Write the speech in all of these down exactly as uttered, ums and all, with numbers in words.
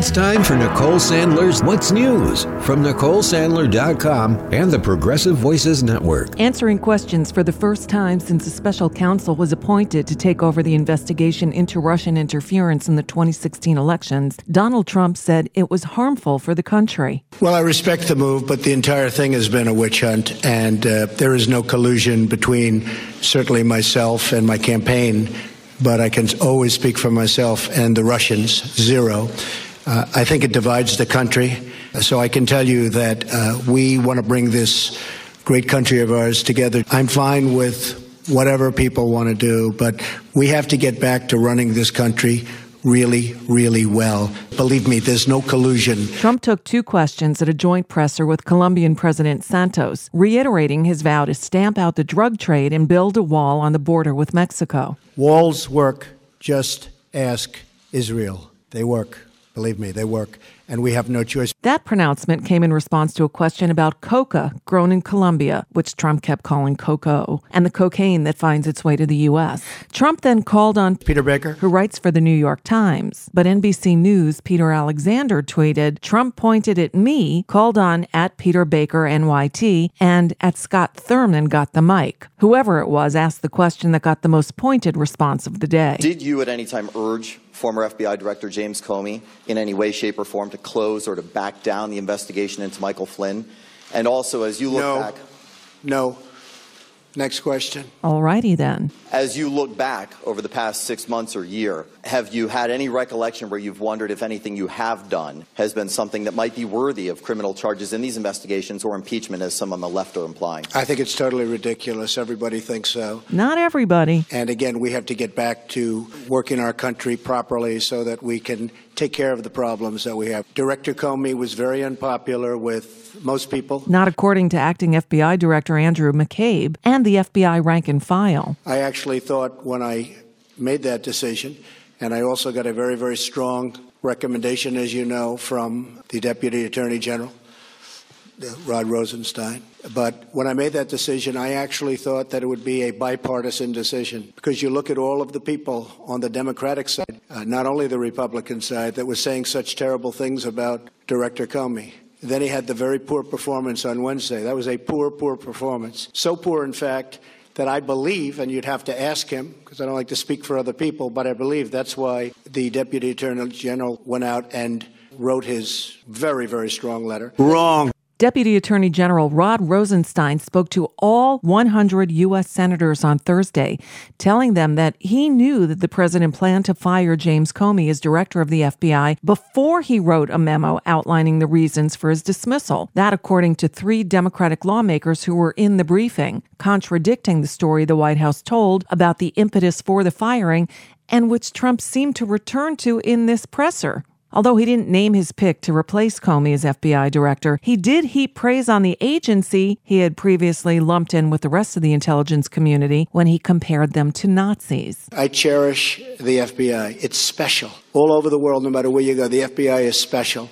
It's time for Nicole Sandler's What's News from Nicole Sandler dot com and the Progressive Voices Network. Answering questions for the first time since a special counsel was appointed to take over the investigation into Russian interference in the twenty sixteen elections, Donald Trump said it was harmful for the country. Well, I respect the move, but the entire thing has been a witch hunt, and uh, there is no collusion between certainly myself and my campaign, but I can always speak for myself and the Russians, zero. Uh, I think it divides the country, so I can tell you that uh, we want to bring this great country of ours together. I'm fine with whatever people want to do, but we have to get back to running this country really, really well. Believe me, there's no collusion. Trump took two questions at a joint presser with Colombian President Santos, reiterating his vow to stamp out the drug trade and build a wall on the border with Mexico. Walls work. Just ask Israel. They work. Believe me, they work, and we have no choice. That pronouncement came in response to a question about coca grown in Colombia, which Trump kept calling cocoa, and the cocaine that finds its way to the U S. Trump then called on Peter Baker, who writes for the New York Times. But N B C News' Peter Alexander tweeted, Trump pointed at me, called on at Peter Baker N Y T, and at Scott Thurman got the mic. Whoever it was asked the question that got the most pointed response of the day. Did you at any time urge former F B I Director James Comey in any way, shape, or form to close or to back down the investigation into Michael Flynn? And also, as you look no, back... No. Next question. All righty then. As you look back over the past six months or year, have you had any recollection where you've wondered if anything you have done has been something that might be worthy of criminal charges in these investigations or impeachment, as some on the left are implying? I think it's totally ridiculous. Everybody thinks so. Not everybody. And again, we have to get back to working our country properly so that we can take care of the problems that we have. Director Comey was very unpopular with most people. Not according to acting F B I Director Andrew McCabe and the F B I rank and file. I actually thought when I made that decision, and I also got a very, very strong recommendation, as you know, from the Deputy Attorney General, Rod Rosenstein. But when I made that decision, I actually thought that it would be a bipartisan decision, because you look at all of the people on the Democratic side, uh, not only the Republican side, that was saying such terrible things about Director Comey. Then he had the very poor performance on Wednesday. That was a poor, poor performance. So poor, in fact, that I believe, and you'd have to ask him, because I don't like to speak for other people, but I believe that's why the Deputy Attorney General went out and wrote his very, very strong letter. Wrong. Deputy Attorney General Rod Rosenstein spoke to all one hundred U S senators on Thursday, telling them that he knew that the president planned to fire James Comey as director of the F B I before he wrote a memo outlining the reasons for his dismissal. That, according to three Democratic lawmakers who were in the briefing, contradicting the story the White House told about the impetus for the firing and which Trump seemed to return to in this presser. Although he didn't name his pick to replace Comey as F B I director, he did heap praise on the agency he had previously lumped in with the rest of the intelligence community when he compared them to Nazis. I cherish the F B I. It's special. All over the world, no matter where you go, the F B I is special.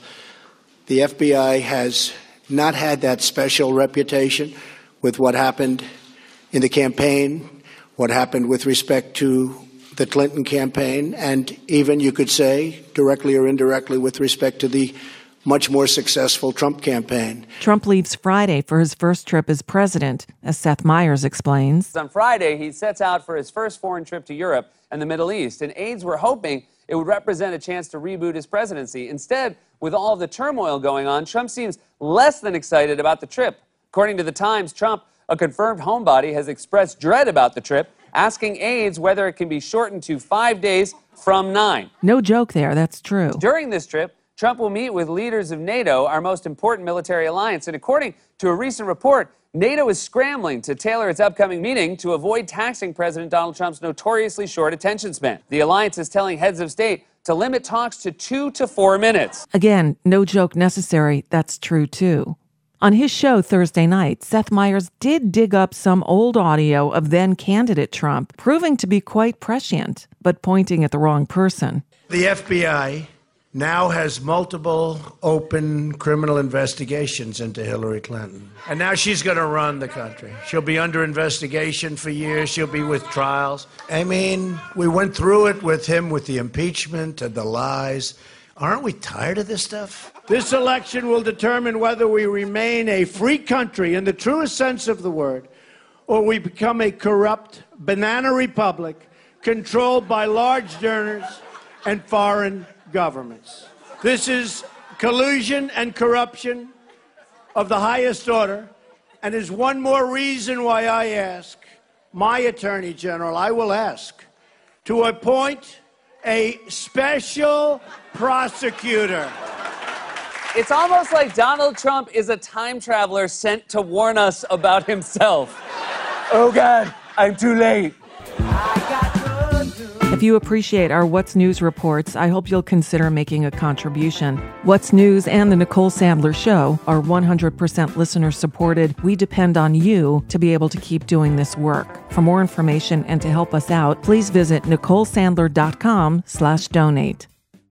The F B I has not had that special reputation with what happened in the campaign, what happened with respect to the Clinton campaign, and even, you could say, directly or indirectly with respect to the much more successful Trump campaign. Trump leaves Friday for his first trip as president, as Seth Meyers explains. On Friday, he sets out for his first foreign trip to Europe and the Middle East, and aides were hoping it would represent a chance to reboot his presidency. Instead, with all of the turmoil going on, Trump seems less than excited about the trip. According to The Times, Trump, a confirmed homebody, has expressed dread about the trip, asking aides whether it can be shortened to five days from nine. No joke there, that's true. During this trip, Trump will meet with leaders of NATO, our most important military alliance, and according to a recent report, NATO is scrambling to tailor its upcoming meeting to avoid taxing President Donald Trump's notoriously short attention span. The alliance is telling heads of state to limit talks to two to four minutes. Again, no joke necessary, that's true too. On his show Thursday night, Seth Meyers did dig up some old audio of then-candidate Trump, proving to be quite prescient, but pointing at the wrong person. The F B I now has multiple open criminal investigations into Hillary Clinton. And now she's going to run the country. She'll be under investigation for years. She'll be with trials. I mean, we went through it with him with the impeachment and the lies. Aren't we tired of this stuff? This election will determine whether we remain a free country in the truest sense of the word, or we become a corrupt banana republic controlled by large donors and foreign governments. This is collusion and corruption of the highest order, and is one more reason why I ask my Attorney General, I will ask, to appoint a special prosecutor. It's almost like Donald Trump is a time traveler sent to warn us about himself. Oh, God, I'm too late. If you appreciate our What's News reports, I hope you'll consider making a contribution. What's News and The Nicole Sandler Show are one hundred percent listener-supported. We depend on you to be able to keep doing this work. For more information and to help us out, please visit NicoleSandler.com slash donate.